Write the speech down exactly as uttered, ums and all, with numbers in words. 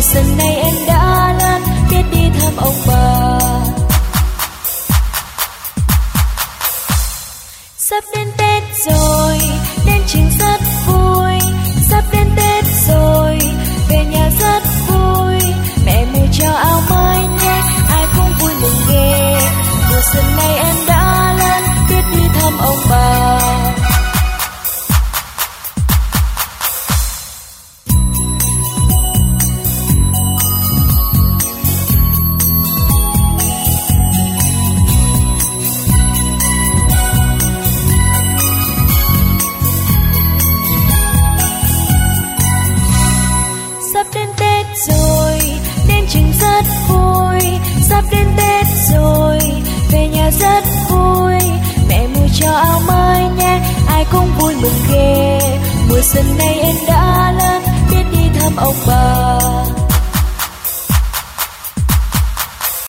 xuân này em đã lớn, biết đi thăm ông bà. Sắp đến Tết rồi, đến trường rất vui. Sắp đến Tết rồi, về nhà rất vui. Mẹ mua cho áo mới nhé, ai cũng vui mừng ghê. Mùa xuân này em đã lớn, biết đi thăm ông bà. Sắp đến Tết rồi, đến trường rất vui. Sắp đến Tết rồi, về nhà rất vui. Mẹ mua cho áo mới nhé,